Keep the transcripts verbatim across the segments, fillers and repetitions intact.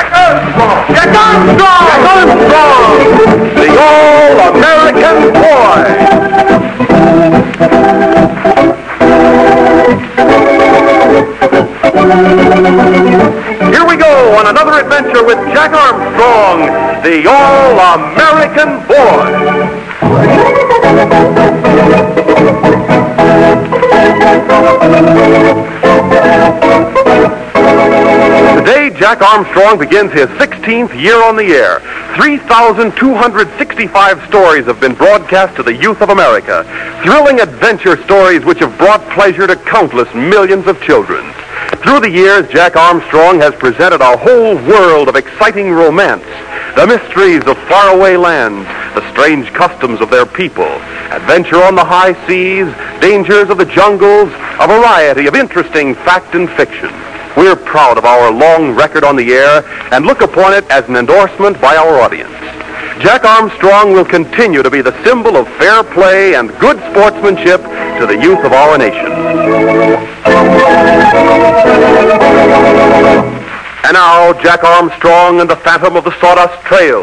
Jack Armstrong! Jack Armstrong! Jack Armstrong! The All-American Boy! Here we go on another adventure with Jack Armstrong, the All-American Boy. Today, Jack Armstrong begins his sixteenth year on the air. three thousand two hundred sixty-five stories have been broadcast to the youth of America. Thrilling adventure stories which have brought pleasure to countless millions of children. Through the years, Jack Armstrong has presented a whole world of exciting romance, the mysteries of faraway lands, the strange customs of their people, adventure on the high seas, dangers of the jungles, a variety of interesting fact and fiction. We're proud of our long record on the air and look upon it as an endorsement by our audience. Jack Armstrong will continue to be the symbol of fair play and good sportsmanship to the youth of our nation. And now, Jack Armstrong and the Phantom of the Sawdust Trail.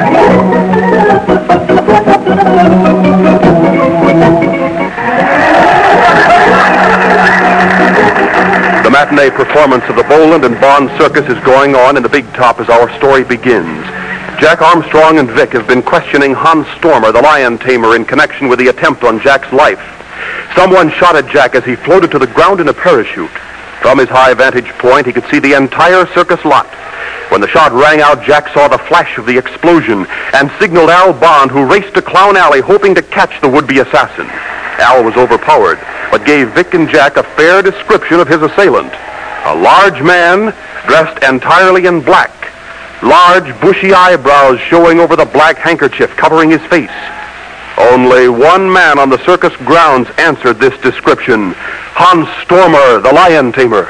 The matinee performance of the Boland and Bond Circus is going on in the Big Top as our story begins. Jack Armstrong and Vic have been questioning Hans Stormer, the lion tamer, in connection with the attempt on Jack's life. Someone shot at Jack as he floated to the ground in a parachute. From his high vantage point, he could see the entire circus lot. When the shot rang out, Jack saw the flash of the explosion and signaled Al Bond, who raced to Clown Alley hoping to catch the would-be assassin. Al was overpowered, but gave Vic and Jack a fair description of his assailant. A large man dressed entirely in black. Large, bushy eyebrows showing over the black handkerchief covering his face. Only one man on the circus grounds answered this description. Hans Stormer, the lion tamer.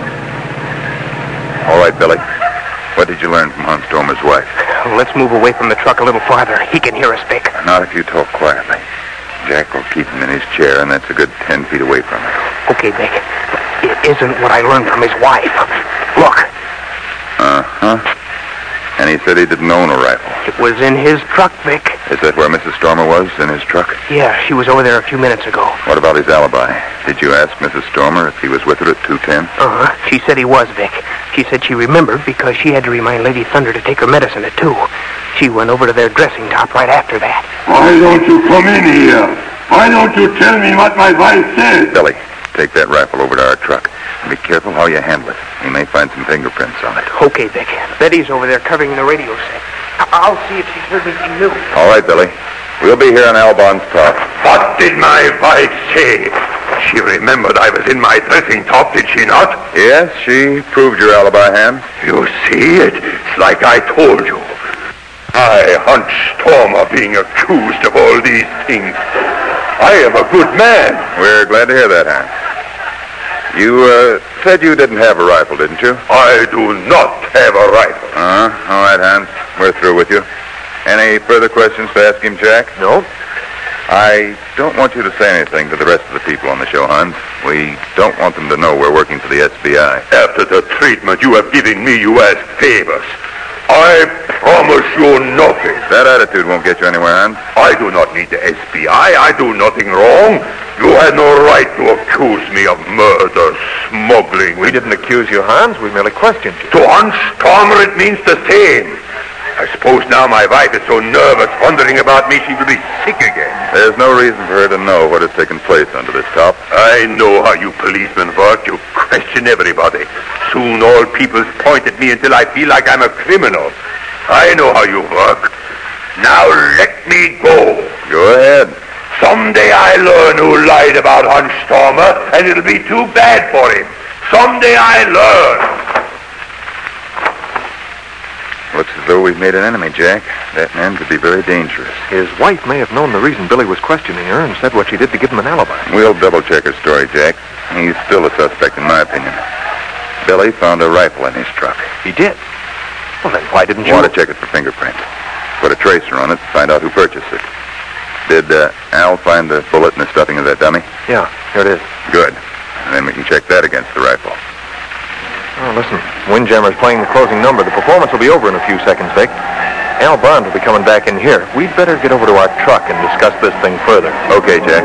All right, Billy. What did you learn from Hans Stormer's wife? Let's move away from the truck a little farther. He can hear us, Vic. Not if you talk quietly. Jack will keep him in his chair, and that's a good ten feet away from him. Okay, Vic. It isn't what I learned from his wife. Look. Uh-huh. And he said he didn't own a rifle. It was in his truck, Vic. Is that where Missus Stormer was, in his truck? Yeah, she was over there a few minutes ago. What about his alibi? Did you ask Missus Stormer if he was with her at two ten? Uh-huh. She said he was, Vic. She said she remembered because she had to remind Lady Thunder to take her medicine at two. She went over to their dressing top right after that. Why don't you come in here? Why don't you tell me what my wife said? Billy, take that rifle over to our truck. And be careful how you handle it. He may find some fingerprints on it. Okay, Vic. Betty's over there covering the radio set. I- I'll see if she's heard anything new. All right, Billy. We'll be here on Al Bond's top. What did my wife say? She remembered I was in my dressing top, did she not? Yes, she proved your alibi, Hans. You see, it's like I told you. I, Hans Stormer, being accused of all these things. I am a good man. We're glad to hear that, Hans. You uh, said you didn't have a rifle, didn't you? I do not have a rifle. Uh-huh. All right, Hans. We're through with you. Any further questions to ask him, Jack? No. I don't want you to say anything to the rest of the people on the show, Hans. We don't want them to know we're working for the S B I. After the treatment you have given me, you ask favors. I promise you nothing. That attitude won't get you anywhere, Hans. I do not need the S B I. I do nothing wrong. You had no right to accuse me of murder, smuggling. We didn't accuse you, Hans. We merely questioned you. To Hans Stormer, it means the same. I suppose now my wife is so nervous, wondering about me, she will be sick again. There's no reason for her to know what has taken place under this top. I know how you policemen work. You question everybody. Soon all people point at me until I feel like I'm a criminal. I know how you work. Now let me go. Go ahead. Someday I learn who lied about Hans Stormer, and it'll be too bad for him. Someday I learn. Looks as though we've made an enemy, Jack. That man could be very dangerous. His wife may have known the reason Billy was questioning her and said what she did to give him an alibi. We'll double-check her story, Jack. He's still a suspect, in my opinion. Billy found a rifle in his truck. He did? Well, then why didn't you... Want to check it for fingerprints. Put a tracer on it, find out who purchased it. Did uh, Al find the bullet in the stuffing of that dummy? Yeah, here it is. Good. And then we can check that against the rifle. Oh, listen. Windjammer's playing the closing number. The performance will be over in a few seconds, Vic. Al Bond will be coming back in here. We'd better get over to our truck and discuss this thing further. Okay, Jack.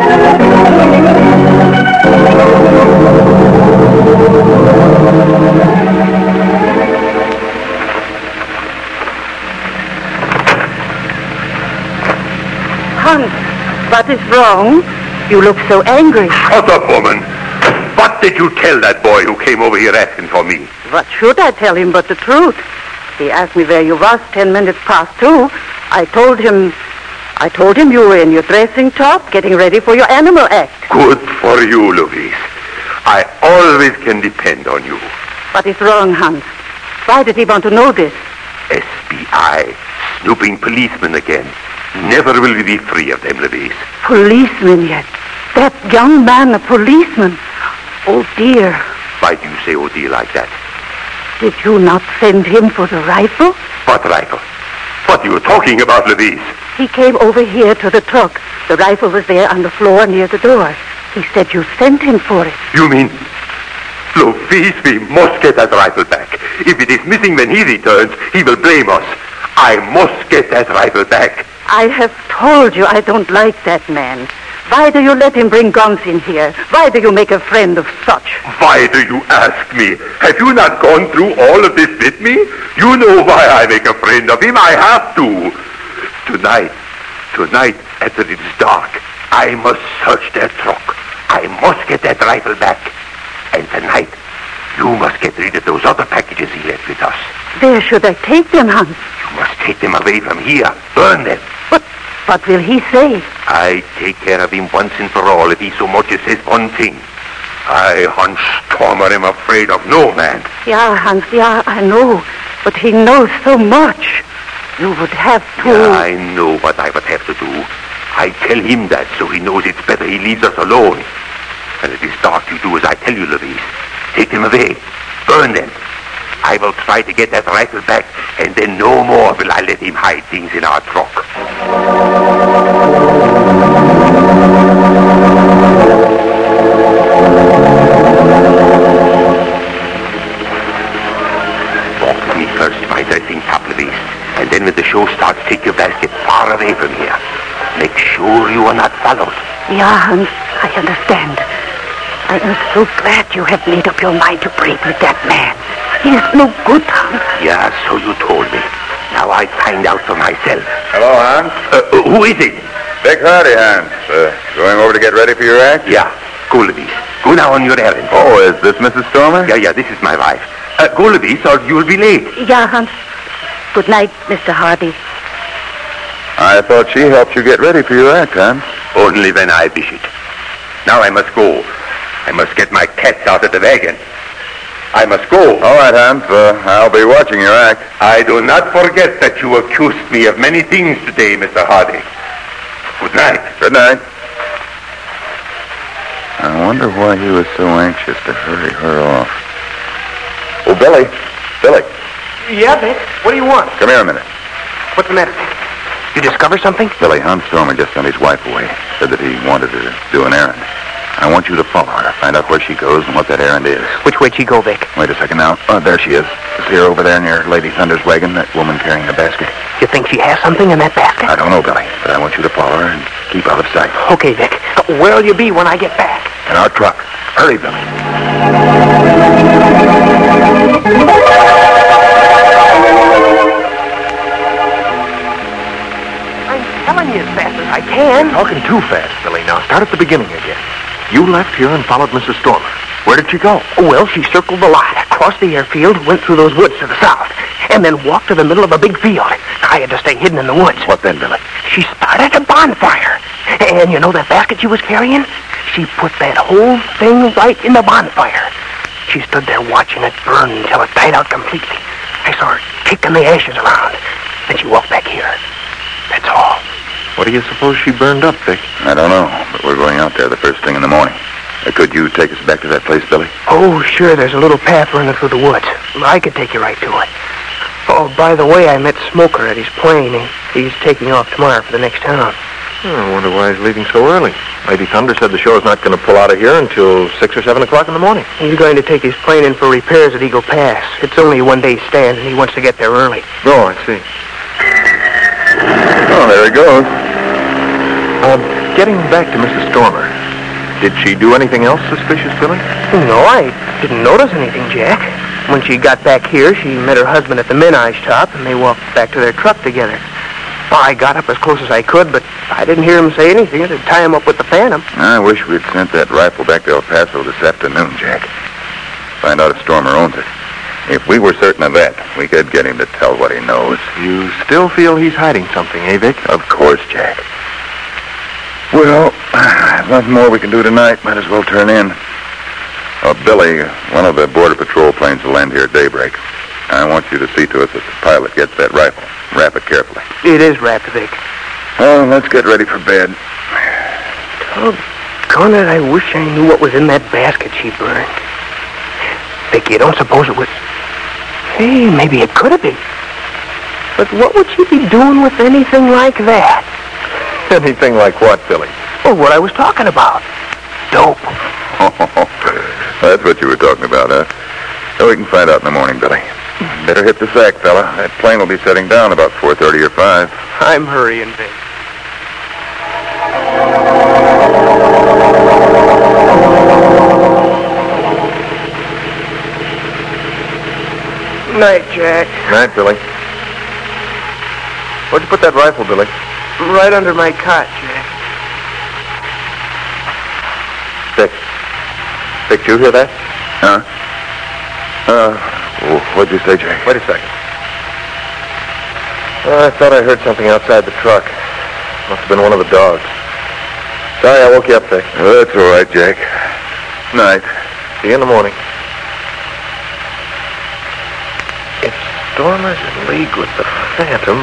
Hans, what is wrong? You look so angry. Shut up, woman. What did you tell that boy who came over here asking for me? What should I tell him but the truth? He asked me where you was ten minutes past two. I told him... I told him you were in your dressing top, getting ready for your animal act. Good for you, Louise. I always can depend on you. What is wrong, Hans? Why did he want to know this? S B I, snooping policemen again. Never will we be free of them, Louise. Policeman yet? That young man a policeman? Oh, dear. Why do you say oh dear like that? Did you not send him for the rifle? What rifle? What are you talking about, Louise? He came over here to the truck. The rifle was there on the floor near the door. He said you sent him for it. You mean... Louise, we must get that rifle back. If it is missing when he returns, he will blame us. I must get that rifle back. I have told you I don't like that man. Why do you let him bring guns in here? Why do you make a friend of such? Why do you ask me? Have you not gone through all of this with me? You know why I make a friend of him. I have to. Tonight, tonight, after it is dark, I must search that truck. I must get that rifle back. And tonight, you must get rid of those other packages he left with us. Where should I take them, Hans? You must take them away from here. Burn them. But what will he say? I take care of him once and for all if he so much as says one thing. I, Hans Stormer, am afraid of no man. Yeah, Hans, yeah, I know. But he knows so much. You would have to... Yeah, I know what I would have to do. I tell him that so he knows it's better he leaves us alone. And if it's dark, you do as I tell you, Louise. Take them away. Burn them. I will try to get that rifle back, and then no more will I let him hide things in our truck. Walk with me first to my dressing top, Louise. And then when the show starts, take your basket far away from here. Make sure you are not followed. Yeah, Hans, I understand. I am so glad you have made up your mind to break with that man. He is no good, Hans. Yeah, so you told me. Now I find out for myself. Hello, Hans. Uh, who is it? Vic Hardy, Hans. Uh, going over to get ready for your act? Yeah, go, Louise. Go now on your errand. Oh, is this Missus Stormer? Yeah, yeah, this is my wife. Uh, go, Louise, or you'll be late. Yeah, Hans. Good night, Mister Hardy. I thought she helped you get ready for your act, Hans. Only when I wish it. Now I must go. I must get my cats out of the wagon. I must go. All right, Hans. Uh, I'll be watching your act. I do not forget that you accused me of many things today, Mister Hardy. Good night. Good night. I wonder why he was so anxious to hurry her off. Oh, Billy. Billy. Yeah, Vic? What do you want? Come here a minute. What's the matter, Vic? You discover something? Billy, Hans Stormer just sent his wife away. Said that he wanted her to do an errand. I want you to follow her, find out where she goes and what that errand is. Which way'd she go, Vic? Wait a second now. Oh, there she is. See her over there near Lady Thunder's wagon, that woman carrying a basket? You think she has something in that basket? I don't know, Billy, but I want you to follow her and keep out of sight. Okay, Vic. Where'll you be when I get back? In our truck. Hurry, Billy. Telling you as fast as I can. You're talking too fast, Billy. Now start at the beginning again. You left here and followed Missus Stormer. Where did she go? Well, she circled the lot, crossed the airfield, went through those woods to the south, and then walked to the middle of a big field. I had to stay hidden in the woods. What then, Billy? She started a bonfire. And you know that basket she was carrying? She put that whole thing right in the bonfire. She stood there watching it burn until it died out completely. I saw her kicking the ashes around. Then she walked back here. That's all. What do you suppose she burned up, Vic? I don't know, but we're going out there the first thing in the morning. Uh, could you take us back to that place, Billy? Oh, sure. There's a little path running through the woods. I could take you right to it. Oh, by the way, I met Smoker at his plane. He, he's taking off tomorrow for the next town. Hmm, I wonder why he's leaving so early. Lady Thunder said the show's not going to pull out of here until six or seven o'clock in the morning. He's going to take his plane in for repairs at Eagle Pass. It's only a one-day stand, and he wants to get there early. Oh, I see. Oh, there he goes. Uh, getting back to Missus Stormer, did she do anything else suspicious, Billy? No, I didn't notice anything, Jack. When she got back here, she met her husband at the Menage top, and they walked back to their truck together. Well, I got up as close as I could, but I didn't hear him say anything to tie him up with the Phantom. I wish we'd sent that rifle back to El Paso this afternoon, Jack. Find out if Stormer owns it. If we were certain of that, we could get him to tell what he knows. You still feel he's hiding something, eh, Vic? Of course, Jack. Well, there's nothing more we can do tonight. Might as well turn in. Oh, Billy, one of the Border Patrol planes will land here at daybreak. I want you to see to it that the pilot gets that rifle. Wrap it carefully. It is wrapped, Vic. Well, let's get ready for bed. Doggone it, I wish I knew what was in that basket she burned. Vic, you don't suppose it was... Hey, maybe it could have been. But what would she be doing with anything like that? Anything like what, Billy? Well, what I was talking about. Dope. That's what you were talking about, huh? Well, we can find out in the morning, Billy. Better hit the sack, fella. That plane will be setting down about four thirty or five. I'm hurrying, Vic. Night, Jack. Night, Billy. Where'd you put that rifle, Billy? Right under my cot, Jack. Vic. Vic, did you hear that? Huh? Uh, what'd you say, Jack? Wait a second. Uh, I thought I heard something outside the truck. Must have been one of the dogs. Sorry I woke you up, Vic. Well, that's all right, Jack. Night. See you in the morning. If Stormer's in league with the Phantom...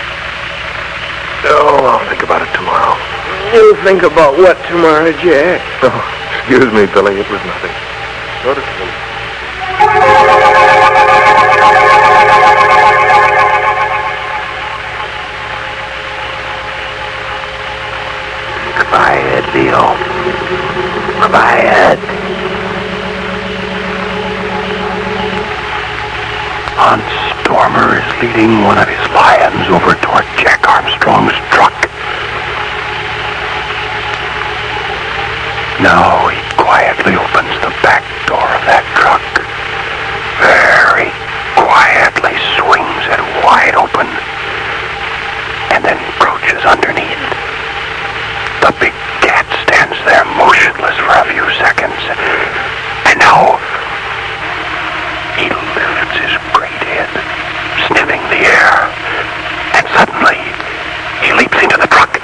Oh, I'll think about it tomorrow. You'll think about what tomorrow, Jack? Oh, excuse me, Billy. It was nothing. Go to sleep. Quiet, Leo. Quiet. Hans Stormer is leading one of his lions over toward Jack Armstrong's truck. Now he quietly opens the back door of that truck. Very quietly swings it wide open and then crouches underneath. The big cat stands there motionless for a few seconds. And now he lifts his great head, sniffing the air. And suddenly he leaps into the truck.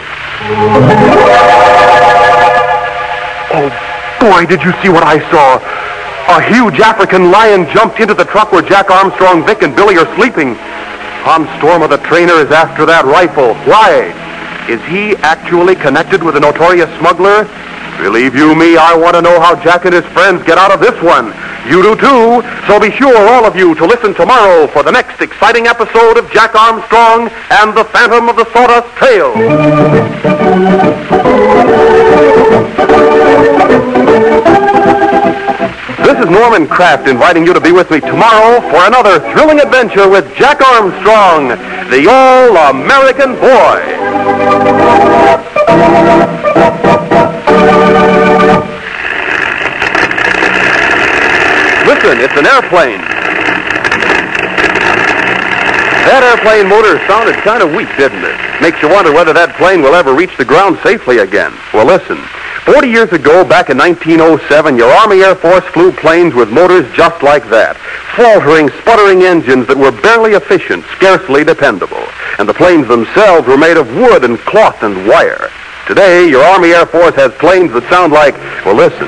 Oh, boy, did you see what I saw? A huge African lion jumped into the truck where Jack Armstrong, Vic, and Billy are sleeping. Hans Stormer, the trainer, is after that rifle. Why? Is he actually connected with a notorious smuggler? Believe you me, I want to know how Jack and his friends get out of this one. You do too, so be sure, all of you, to listen tomorrow for the next exciting episode of Jack Armstrong and the Phantom of the Sawdust Trail. This is Norman Kraft inviting you to be with me tomorrow for another thrilling adventure with Jack Armstrong, the All-American Boy. Listen, it's an airplane. That airplane motor sounded kind of weak, didn't it? Makes you wonder whether that plane will ever reach the ground safely again. Well, listen. Forty years ago, back in nineteen oh seven, your Army Air Force flew planes with motors just like that. Faltering, sputtering engines that were barely efficient, scarcely dependable. And the planes themselves were made of wood and cloth and wire. Today, your Army Air Force has planes that sound like, well, listen.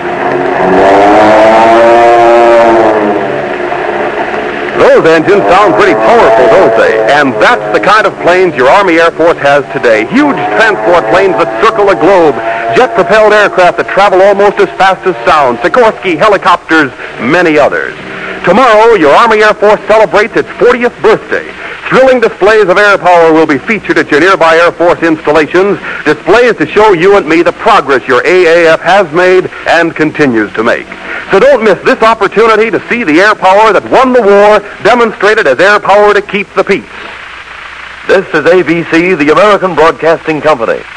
Those engines sound pretty powerful, don't they? And that's the kind of planes your Army Air Force has today. Huge transport planes that circle the globe. Jet-propelled aircraft that travel almost as fast as sound. Sikorsky helicopters, many others. Tomorrow, your Army Air Force celebrates its fortieth birthday. Thrilling displays of air power will be featured at your nearby Air Force installations, displays to show you and me the progress your A A F has made and continues to make. So don't miss this opportunity to see the air power that won the war, demonstrated as air power to keep the peace. This is A B C, the American Broadcasting Company.